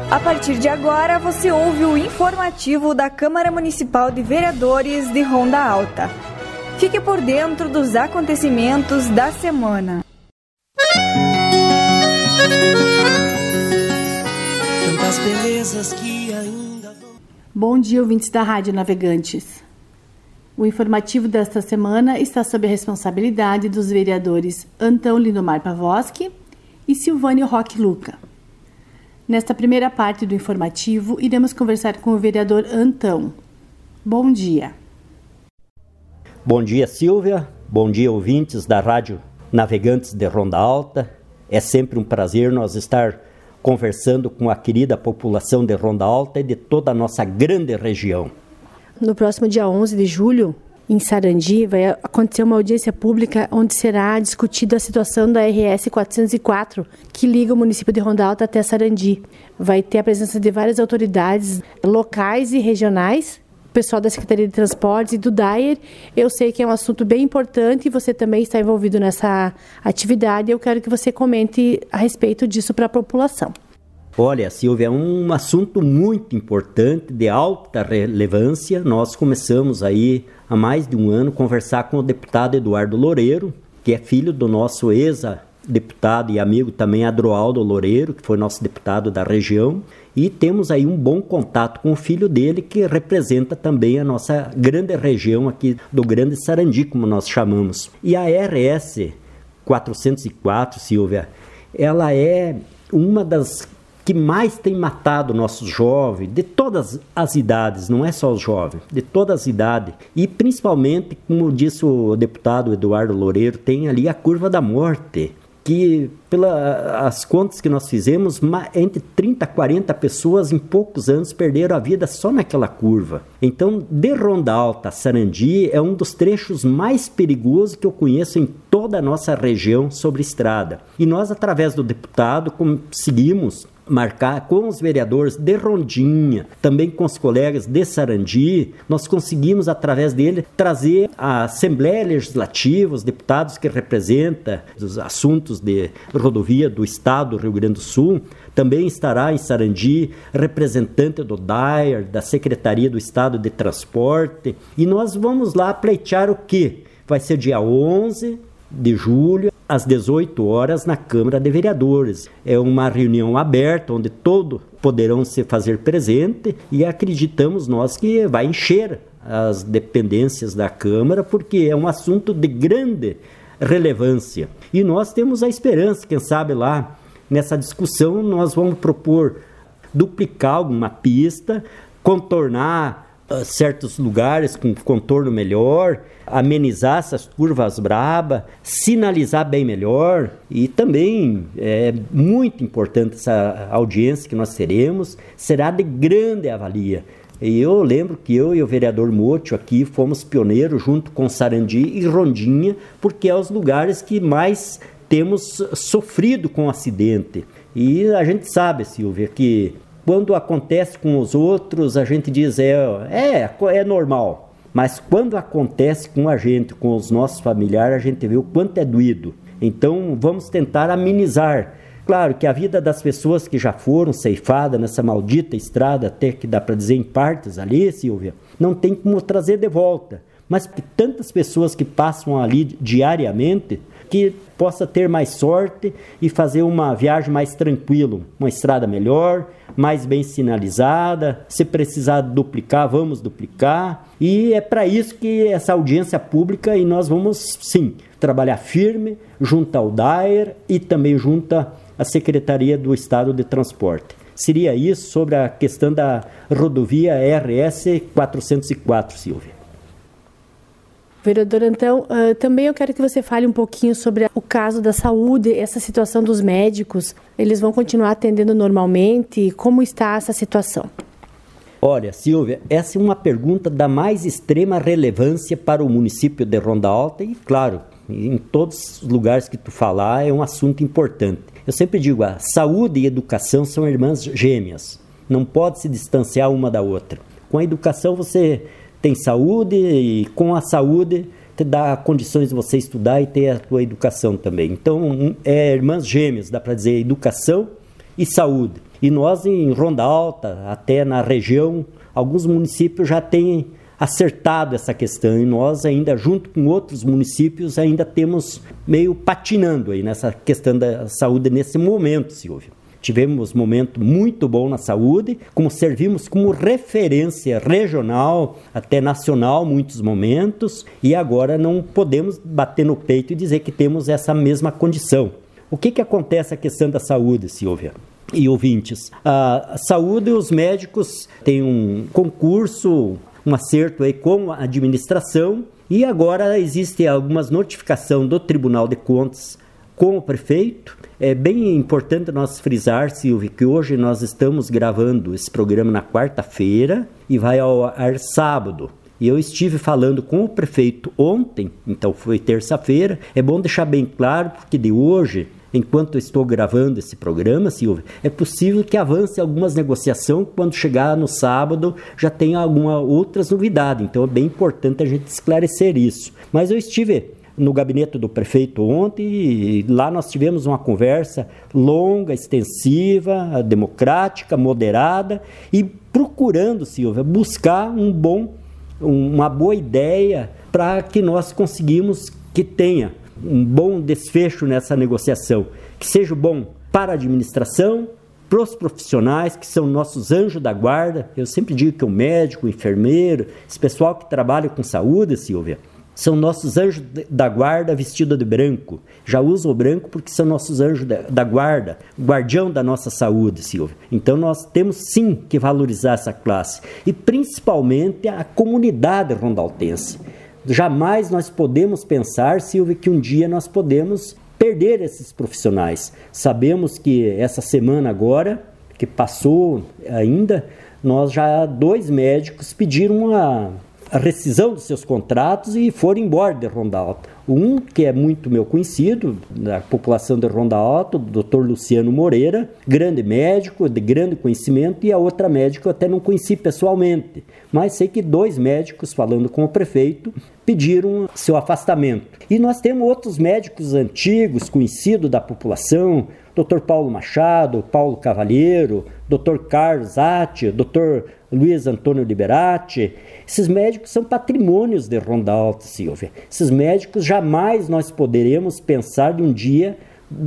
A partir de agora, você ouve o informativo da Câmara Municipal de Vereadores de Ronda Alta. Fique por dentro dos acontecimentos da semana. Tantas belezas que ainda... Bom dia, ouvintes da Rádio Navegantes. O informativo desta semana está sob a responsabilidade dos vereadores Antão Lindomar Pavoski e Silvânio Roque Luca. Nesta primeira parte do informativo, iremos conversar com o vereador Antão. Bom dia. Bom dia, Silvia. Bom dia, ouvintes da Rádio Navegantes de Ronda Alta. É sempre um prazer nós estar conversando com a querida população de Ronda Alta e de toda a nossa grande região. No próximo dia 11 de julho, em Sarandi, vai acontecer uma audiência pública onde será discutida a situação da RS 404, que liga o município de Ronda Alta até Sarandi. Vai ter a presença de várias autoridades locais e regionais, o pessoal da Secretaria de Transportes e do DAER. Eu sei que é um assunto bem importante e você também está envolvido nessa atividade. Eu quero que você comente a respeito disso para a população. Olha, Silvia, é um assunto muito importante, de alta relevância. Nós começamos aí há mais de um ano a conversar com o deputado Eduardo Loureiro, que é filho do nosso ex-deputado e amigo também Adroaldo Loureiro, que foi nosso deputado da região. E temos aí um bom contato com o filho dele, que representa também a nossa grande região aqui do Grande Sarandi, como nós chamamos. E a RS 404, Silvia, ela é uma das que mais tem matado nossos jovens, de todas as idades, não é só os jovens, de todas as idades. E principalmente, como disse o deputado Eduardo Loureiro, tem ali a curva da morte, que pelas contas que nós fizemos, entre 30 a 40 pessoas em poucos anos perderam a vida só naquela curva. Então, de Ronda Alta a Sarandi é um dos trechos mais perigosos que eu conheço em toda a nossa região sobre estrada. E nós, através do deputado, conseguimos marcar com os vereadores de Rondinha, também com os colegas de Sarandi, nós conseguimos, através dele, trazer a Assembleia Legislativa, os deputados que representam os assuntos de rodovia do Estado do Rio Grande do Sul. Também estará em Sarandi representante do DAER, da Secretaria do Estado de Transporte, e nós vamos lá pleitear o quê? Vai ser dia 11 de julho, às 18 horas, na Câmara de Vereadores. É uma reunião aberta, onde todos poderão se fazer presente, e acreditamos nós que vai encher as dependências da Câmara, porque é um assunto de grande relevância. E nós temos a esperança, quem sabe lá, nessa discussão, nós vamos propor duplicar alguma pista, contornar certos lugares com contorno melhor, amenizar essas curvas brabas, sinalizar bem melhor. E também é muito importante essa audiência que nós teremos, será de grande avalia. E eu lembro que eu e o vereador Motio aqui fomos pioneiros junto com Sarandi e Rondinha, porque é os lugares que mais temos sofrido com acidente. E a gente sabe, Silvia, que quando acontece com os outros, a gente diz é normal. Mas quando acontece com a gente, com os nossos familiares, a gente vê o quanto é doído. Então, vamos tentar amenizar. Claro que a vida das pessoas que já foram ceifadas nessa maldita estrada, até que dá para dizer em partes ali, Silvia, não tem como trazer de volta. Mas que tantas pessoas que passam ali diariamente, que possa ter mais sorte e fazer uma viagem mais tranquila, uma estrada melhor, mais bem sinalizada. Se precisar duplicar, vamos duplicar. E é para isso que essa audiência pública, e nós vamos, sim, trabalhar firme junto ao DAER e também junto à Secretaria do Estado de Transporte. Seria isso sobre a questão da rodovia RS 404, Silvia. Vereador, então, também eu quero que você fale um pouquinho sobre o caso da saúde, essa situação dos médicos. Eles vão continuar atendendo normalmente? Como está essa situação? Olha, Silvia, essa é uma pergunta da mais extrema relevância para o município de Ronda Alta e, claro, em todos os lugares que tu falar, é um assunto importante. Eu sempre digo, a saúde e a educação são irmãs gêmeas. Não pode se distanciar uma da outra. Com a educação você tem saúde e com a saúde te dá condições de você estudar e ter a tua educação também. Então, é irmãs gêmeas, dá para dizer, educação e saúde. E nós em Ronda Alta, até na região, alguns municípios já têm acertado essa questão, e nós ainda, junto com outros municípios, ainda temos meio patinando aí nessa questão da saúde nesse momento, Silvia. Tivemos um momento muito bom na saúde, como servimos como referência regional, até nacional, muitos momentos, e agora não podemos bater no peito e dizer que temos essa mesma condição. O que acontece a questão da saúde, Silvia e ouvintes? A saúde, os médicos têm um concurso, um acerto aí com a administração, e agora existe algumas notificações do Tribunal de Contas com o prefeito. É bem importante nós frisar, Silvio, que hoje nós estamos gravando esse programa na quarta-feira e vai ao ar sábado. E eu estive falando com o prefeito ontem, então foi terça-feira. É bom deixar bem claro, porque de hoje, enquanto eu estou gravando esse programa, Silvio, é possível que avance algumas negociações, quando chegar no sábado já tenha alguma outras novidades. Então é bem importante a gente esclarecer isso. Mas eu estive no gabinete do prefeito ontem e lá nós tivemos uma conversa longa, extensiva, democrática, moderada e procurando, Silvia, buscar uma boa ideia para que nós conseguimos que tenha um bom desfecho nessa negociação, que seja bom para a administração, para os profissionais que são nossos anjos da guarda. Eu sempre digo que o médico, o enfermeiro, esse pessoal que trabalha com saúde, Silvia, são nossos anjos da guarda vestidos de branco. Já uso o branco porque são nossos anjos da guarda, guardião da nossa saúde, Silvia. Então nós temos sim que valorizar essa classe e principalmente a comunidade rondaltense. Jamais nós podemos pensar, Silvia, que um dia nós podemos perder esses profissionais. Sabemos que essa semana agora, que passou ainda, nós já 2 médicos pediram a rescisão dos seus contratos e foram embora de Ronda Alta. Um, que é muito meu conhecido, da população de Ronda Alta, o Dr. Luciano Moreira, grande médico, de grande conhecimento, e a outra médica eu até não conheci pessoalmente, mas sei que 2 médicos, falando com o prefeito, pediram seu afastamento. E nós temos outros médicos antigos, conhecidos da população, Dr. Paulo Machado, Paulo Cavalheiro, Dr. Carlos Atti, Dr. Luiz Antônio Liberati. Esses médicos são patrimônios de Ronda Alta, Silvia. Esses médicos jamais nós poderemos pensar de um dia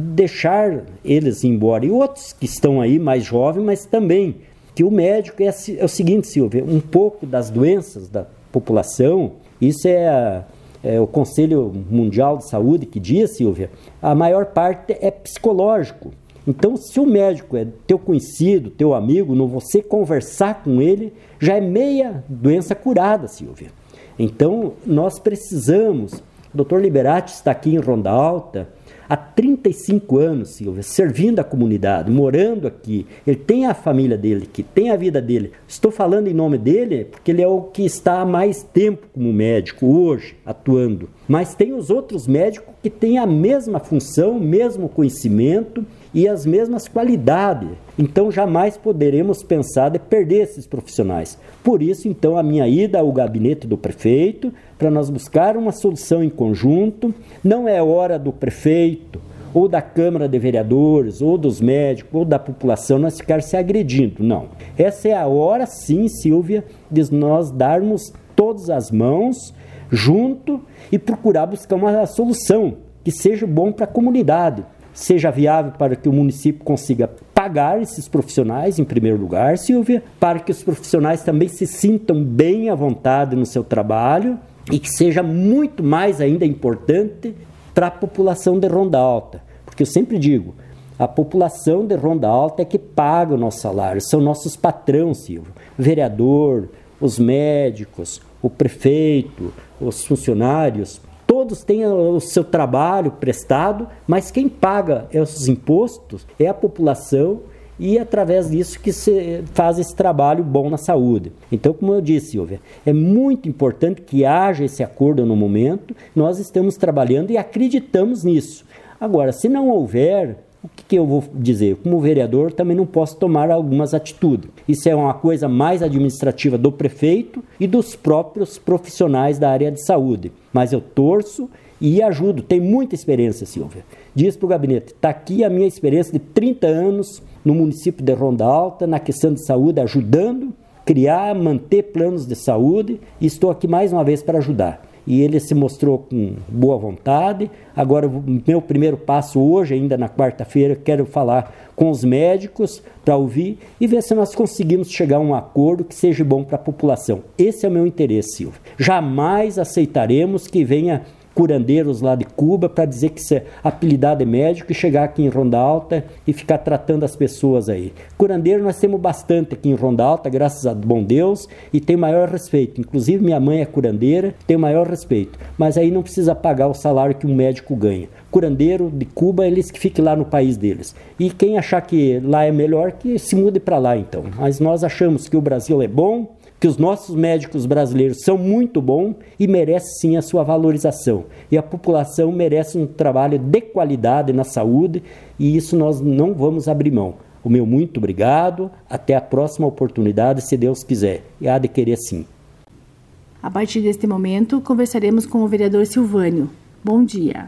deixar eles embora. E outros que estão aí mais jovens, mas também que o médico é o seguinte, Silvia, um pouco das doenças da população, isso é o Conselho Mundial de Saúde que diz, Silvia, a maior parte é psicológico. Então, se o médico é teu conhecido, teu amigo, não você conversar com ele, já é meia doença curada, Silvia. Então, nós precisamos, o Dr. Liberati está aqui em Ronda Alta há 35 anos, Silvia, servindo a comunidade, morando aqui. Ele tem a família dele aqui, tem a vida dele. Estou falando em nome dele porque ele é o que está há mais tempo como médico, hoje, atuando. Mas tem os outros médicos que têm a mesma função, o mesmo conhecimento e as mesmas qualidades. Então, jamais poderemos pensar de perder esses profissionais. Por isso, então, a minha ida ao gabinete do prefeito, para nós buscar uma solução em conjunto. Não é hora do prefeito, ou da Câmara de Vereadores, ou dos médicos, ou da população, nós ficar se agredindo, não. Essa é a hora, sim, Silvia, de nós darmos todas as mãos junto e procurar buscar uma solução que seja bom para a comunidade, seja viável para que o município consiga pagar esses profissionais, em primeiro lugar, Silvia, para que os profissionais também se sintam bem à vontade no seu trabalho e que seja muito mais ainda importante para a população de Ronda Alta. Porque eu sempre digo, a população de Ronda Alta é que paga o nosso salário, são nossos patrões, Silvio. O vereador, os médicos, o prefeito, os funcionários, todos têm o seu trabalho prestado, mas quem paga os impostos é a população e é através disso que se faz esse trabalho bom na saúde. Então, como eu disse, Silvia, é muito importante que haja esse acordo no momento. Nós estamos trabalhando e acreditamos nisso. Agora, se não houver, o que eu vou dizer? Como vereador, também não posso tomar algumas atitudes. Isso é uma coisa mais administrativa do prefeito e dos próprios profissionais da área de saúde. Mas eu torço e ajudo, tenho muita experiência, Silvia. Diz para o gabinete, está aqui a minha experiência de 30 anos no município de Ronda Alta, na questão de saúde, ajudando, criar, manter planos de saúde, e estou aqui mais uma vez para ajudar. E ele se mostrou com boa vontade. Agora, o meu primeiro passo hoje, ainda na quarta-feira, quero falar com os médicos para ouvir e ver se nós conseguimos chegar a um acordo que seja bom para a população. Esse é o meu interesse, Silvio. Jamais aceitaremos que venha curandeiros lá de Cuba para dizer que é apelidado é médico e chegar aqui em Ronda Alta e ficar tratando as pessoas aí. Curandeiro nós temos bastante aqui em Ronda Alta, graças a bom Deus, e tem maior respeito. Inclusive minha mãe é curandeira, tem maior respeito. Mas aí não precisa pagar o salário que um médico ganha. Curandeiro de Cuba, eles que fiquem lá no país deles. E quem achar que lá é melhor, que se mude para lá então. Mas nós achamos que o Brasil é bom, que os nossos médicos brasileiros são muito bons e merecem sim a sua valorização. E a população merece um trabalho de qualidade na saúde e isso nós não vamos abrir mão. O meu muito obrigado, até a próxima oportunidade, se Deus quiser. E há de querer sim. A partir deste momento, conversaremos com o vereador Silvânio. Bom dia.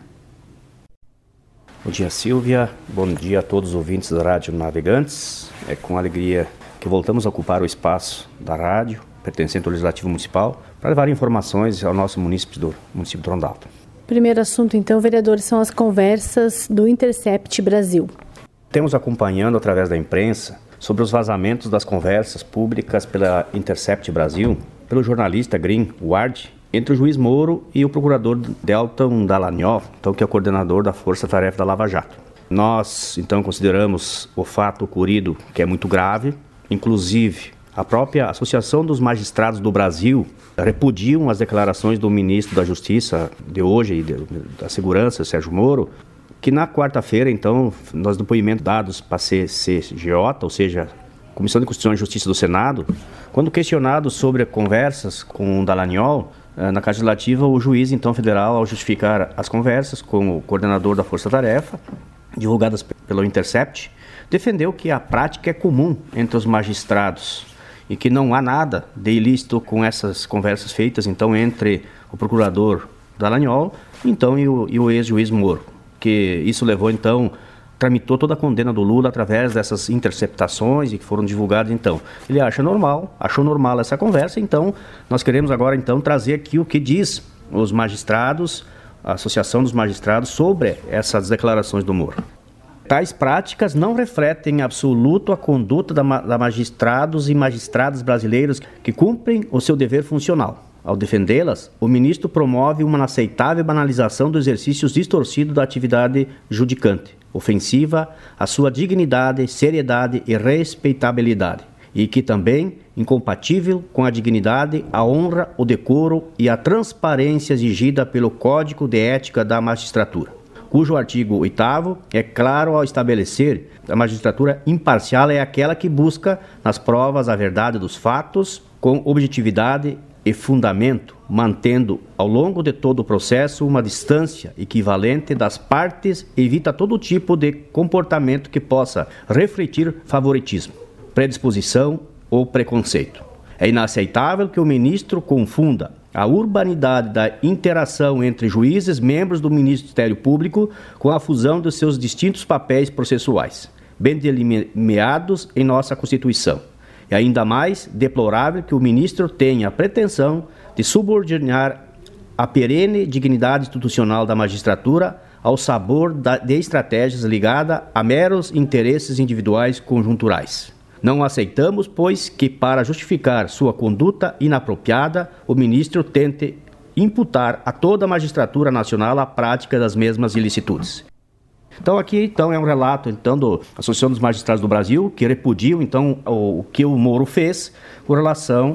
Bom dia, Silvia. Bom dia a todos os ouvintes da Rádio Navegantes. É com alegria que voltamos a ocupar o espaço da rádio, pertencente ao Legislativo Municipal, para levar informações ao nosso município de Ronda Alta. Primeiro assunto, então, vereadores, são as conversas do Intercept Brasil. Temos acompanhando através da imprensa sobre os vazamentos das conversas públicas pela Intercept Brasil, pelo jornalista Green Ward, entre o juiz Moro e o procurador Delton Dallagnol, então, que é o coordenador da Força Tarefa da Lava Jato. Nós, então, consideramos o fato ocorrido que é muito grave. Inclusive, a própria Associação dos Magistrados do Brasil repudiam as declarações do ministro da Justiça de hoje e da Segurança, Sérgio Moro, que na quarta-feira, então, nós depoimentos dados para a CCJ, ou seja, Comissão de Constituição e Justiça do Senado, quando questionado sobre conversas com o Dallagnol, na Casa Legislativa, o juiz, então, federal, ao justificar as conversas com o coordenador da Força Tarefa, divulgadas pelo Intercept, defendeu que a prática é comum entre os magistrados e que não há nada de ilícito com essas conversas feitas, então, entre o procurador Dallagnol então, e o ex-juiz Moro, que isso levou, então, tramitou toda a condena do Lula através dessas interceptações e que foram divulgadas, então. Ele achou normal essa conversa, então, nós queremos agora, então, trazer aqui o que diz os magistrados, a Associação dos Magistrados, sobre essas declarações do Moro. Tais práticas não refletem em absoluto a conduta da magistrados e magistradas brasileiros que cumprem o seu dever funcional. Ao defendê-las, o ministro promove uma inaceitável banalização do exercício distorcido da atividade judicante, ofensiva à sua dignidade, seriedade e respeitabilidade, e que também incompatível com a dignidade, a honra, o decoro e a transparência exigida pelo Código de Ética da Magistratura, cujo artigo 8º é claro ao estabelecer que a magistratura imparcial é aquela que busca nas provas a verdade dos fatos com objetividade e fundamento, mantendo ao longo de todo o processo uma distância equivalente das partes e evita todo tipo de comportamento que possa refletir favoritismo, predisposição ou preconceito. É inaceitável que o ministro confunda a urbanidade da interação entre juízes, membros do Ministério Público, com a fusão de seus distintos papéis processuais, bem delineados em nossa Constituição. É ainda mais deplorável que o ministro tenha a pretensão de subordinar a perene dignidade institucional da magistratura ao sabor de estratégias ligadas a meros interesses individuais conjunturais. Não aceitamos, pois, que para justificar sua conduta inapropriada, o ministro tente imputar a toda a magistratura nacional a prática das mesmas ilicitudes. Então aqui é um relato da Associação dos Magistrados do Brasil, que repudiam então o que o Moro fez com relação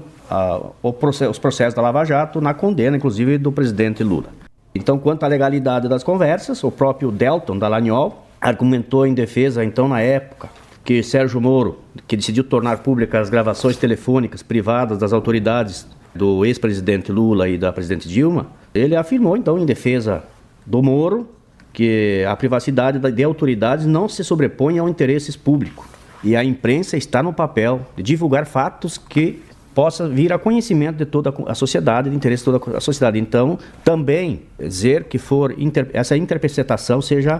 aos processos da Lava Jato, na condena inclusive do presidente Lula. Então, quanto à legalidade das conversas, o próprio Delton Dallagnol argumentou em defesa, então, na época, que Sérgio Moro, que decidiu tornar públicas as gravações telefônicas privadas das autoridades do ex-presidente Lula e da presidente Dilma, ele afirmou, então, em defesa do Moro, que a privacidade de autoridades não se sobrepõe ao interesses públicos. E a imprensa está no papel de divulgar fatos que possa vir a conhecimento de toda a sociedade, de interesse de toda a sociedade. Então, também dizer que essa interpretação seja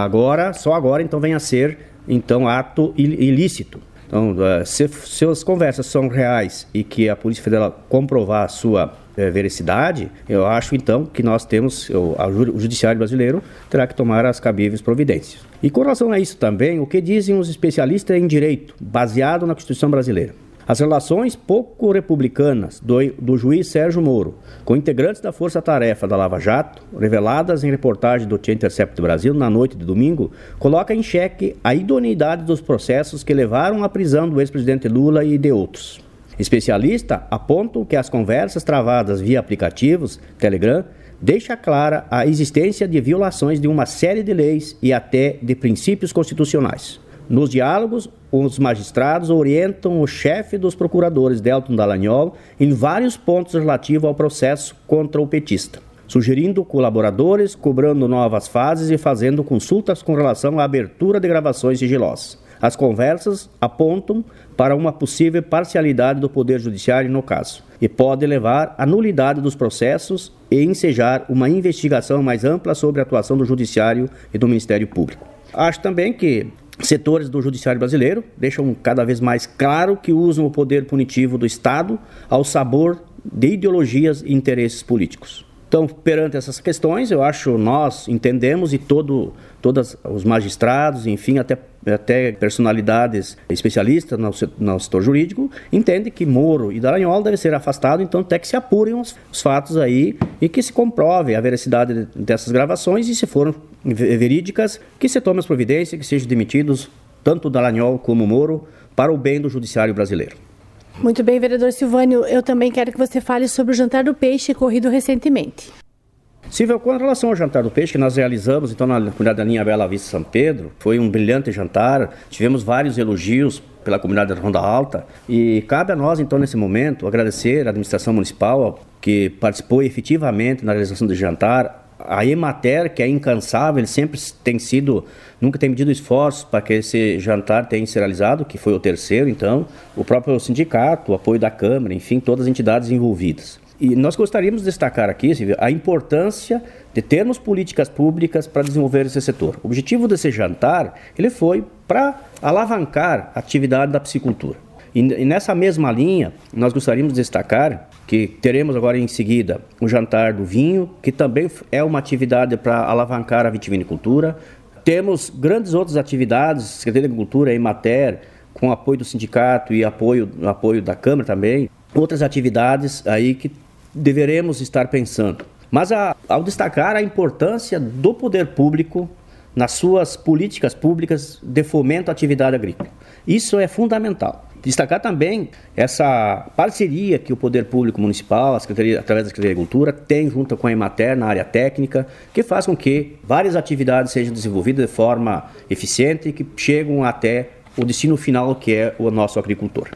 só agora, então venha a ser então ato ilícito. Então, se as conversas são reais e que a Polícia Federal comprovar a sua veracidade, eu acho então que nós temos, o Judiciário brasileiro terá que tomar as cabíveis providências. E com relação a isso também, o que dizem os especialistas em direito, baseado na Constituição brasileira? As relações pouco republicanas do juiz Sérgio Moro com integrantes da Força-Tarefa da Lava Jato, reveladas em reportagem do Intercept Brasil na noite de domingo, coloca em xeque a idoneidade dos processos que levaram à prisão do ex-presidente Lula e de outros. Especialistas apontam que as conversas travadas via aplicativos Telegram deixa clara a existência de violações de uma série de leis e até de princípios constitucionais. Nos diálogos, os magistrados orientam o chefe dos procuradores, Deltan Dallagnol, em vários pontos relativos ao processo contra o petista, sugerindo colaboradores, cobrando novas fases e fazendo consultas com relação à abertura de gravações sigilosas. As conversas apontam para uma possível parcialidade do Poder Judiciário no caso e pode levar à nulidade dos processos e ensejar uma investigação mais ampla sobre a atuação do Judiciário e do Ministério Público. Acho também que setores do Judiciário brasileiro deixam cada vez mais claro que usam o poder punitivo do Estado ao sabor de ideologias e interesses políticos. Então, perante essas questões, eu acho nós entendemos e todos os magistrados, enfim, até personalidades especialistas no setor jurídico, entendem que Moro e Dallagnol devem ser afastados, então até que se apurem os fatos aí e que se comprove a veracidade dessas gravações e, se foram verídicas, que se tome as providências, que sejam demitidos tanto Dallagnol como Moro para o bem do judiciário brasileiro. Muito bem, vereador Silvânio, eu também quero que você fale sobre o Jantar do Peixe ocorrido recentemente. Silvia, com relação ao Jantar do Peixe que nós realizamos então na comunidade da linha Bela Vista São Pedro, foi um brilhante jantar, tivemos vários elogios pela comunidade da Ronda Alta e cabe a nós então nesse momento agradecer à administração municipal que participou efetivamente na realização do jantar, a Emater, que é incansável, ele sempre nunca tem medido esforços para que esse jantar tenha se realizado, que foi o terceiro, então, o próprio sindicato, o apoio da Câmara, enfim, todas as entidades envolvidas. E nós gostaríamos de destacar aqui, Silvia, a importância de termos políticas públicas para desenvolver esse setor. O objetivo desse jantar, ele foi para alavancar a atividade da piscicultura. E nessa mesma linha, nós gostaríamos de destacar que teremos agora em seguida o jantar do vinho, que também é uma atividade para alavancar a vitivinicultura. Temos grandes outras atividades, Secretaria de Agricultura, Emater, com apoio do sindicato e apoio da Câmara também. Outras atividades aí que deveremos estar pensando. Mas ao destacar a importância do poder público nas suas políticas públicas de fomento à atividade agrícola. Isso é fundamental. Destacar também essa parceria que o Poder Público Municipal, através da Secretaria de Agricultura, tem junto com a Emater na área técnica, que faz com que várias atividades sejam desenvolvidas de forma eficiente e que chegam até o destino final, que é o nosso agricultor.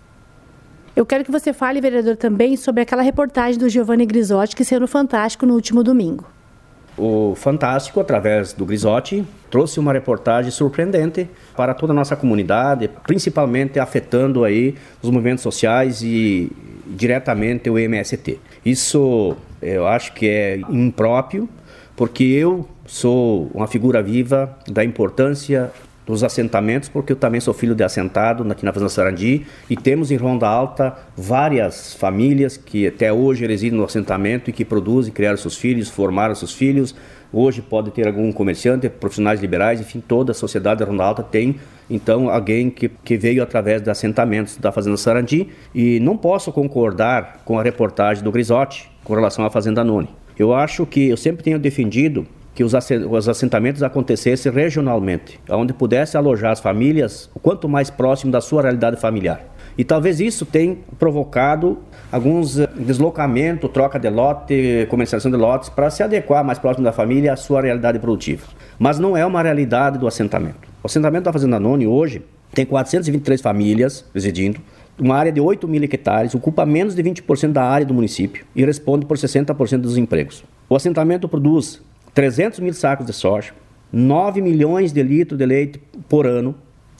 Eu quero que você fale, vereador, também sobre aquela reportagem do Giovanni Grisotti que saiu no Fantástico no último domingo. O Fantástico, através do Grisotti, trouxe uma reportagem surpreendente para toda a nossa comunidade, principalmente afetando aí os movimentos sociais e diretamente o MST. Isso eu acho que é impróprio, porque eu sou uma figura viva da importância dos assentamentos, porque eu também sou filho de assentado aqui na Fazenda Sarandi e temos em Ronda Alta várias famílias que até hoje residem no assentamento e que produzem, criaram seus filhos, formaram seus filhos. Hoje pode ter algum comerciante, profissionais liberais, enfim, toda a sociedade da Ronda Alta tem, então, alguém que veio através de assentamentos da Fazenda Sarandi e não posso concordar com a reportagem do Grisotti com relação à Fazenda Noni. Eu acho que eu sempre tenho defendido que os assentamentos acontecessem regionalmente, onde pudesse alojar as famílias o quanto mais próximo da sua realidade familiar. E talvez isso tenha provocado alguns deslocamentos, troca de lote, comercialização de lotes, para se adequar mais próximo da família à sua realidade produtiva. Mas não é uma realidade do assentamento. O assentamento da Fazenda Noni hoje tem 423 famílias residindo, uma área de 8 mil hectares, ocupa menos de 20% da área do município e responde por 60% dos empregos. O assentamento produz 300 mil sacos de soja, 9 milhões de litros de leite por ano,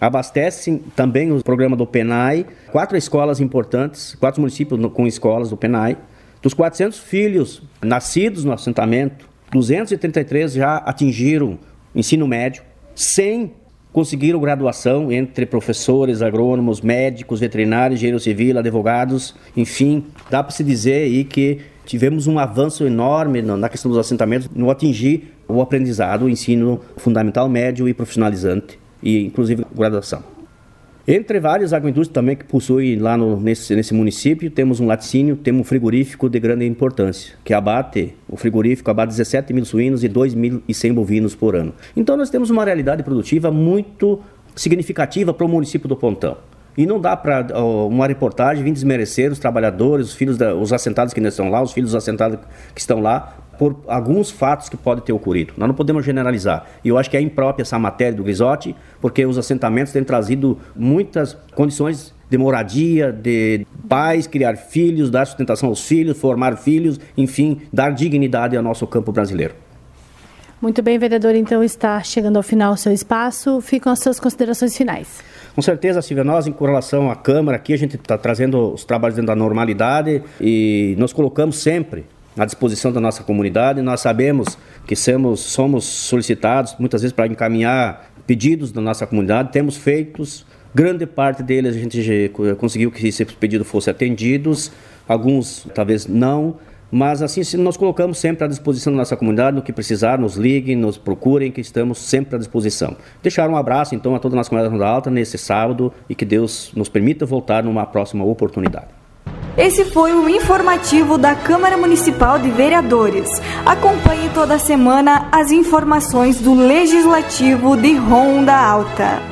abastecem também o programa do PENAI, 4 escolas importantes, 4 municípios com escolas do PENAI. Dos 400 filhos nascidos no assentamento, 233 já atingiram ensino médio, 100 conseguiram graduação entre professores, agrônomos, médicos, veterinários, engenheiro civil, advogados, enfim. Dá para se dizer aí que tivemos um avanço enorme na questão dos assentamentos, no atingir o aprendizado, o ensino fundamental, médio e profissionalizante, e inclusive graduação. Entre várias agroindústrias também que possuem lá nesse município, temos um laticínio, temos um frigorífico de grande importância, que o frigorífico abate 17 mil suínos e 2.100 bovinos por ano. Então nós temos uma realidade produtiva muito significativa para o município do Pontão. E não dá para uma reportagem vir desmerecer os trabalhadores, os filhos os assentados que ainda estão lá, os filhos dos assentados que estão lá, por alguns fatos que podem ter ocorrido. Nós não podemos generalizar. E eu acho que é imprópria essa matéria do Grisotti, porque os assentamentos têm trazido muitas condições de moradia, de pais criar filhos, dar sustentação aos filhos, formar filhos, enfim, dar dignidade ao nosso campo brasileiro. Muito bem, vereador, então está chegando ao final o seu espaço. Ficam as suas considerações finais. Com certeza, Silvia, nós em relação à Câmara, aqui a gente está trazendo os trabalhos dentro da normalidade e nos colocamos sempre à disposição da nossa comunidade. Nós sabemos que somos solicitados muitas vezes para encaminhar pedidos da nossa comunidade, temos feitos, grande parte deles a gente já conseguiu que esses pedidos fossem atendidos, alguns talvez não, mas assim nós colocamos sempre à disposição da nossa comunidade, no que precisar, nos liguem, nos procurem, que estamos sempre à disposição. Deixar um abraço então a toda a nossa comunidade Ronda Alta nesse sábado e que Deus nos permita voltar numa próxima oportunidade. Esse foi o informativo da Câmara Municipal de Vereadores. Acompanhe toda semana as informações do Legislativo de Ronda Alta.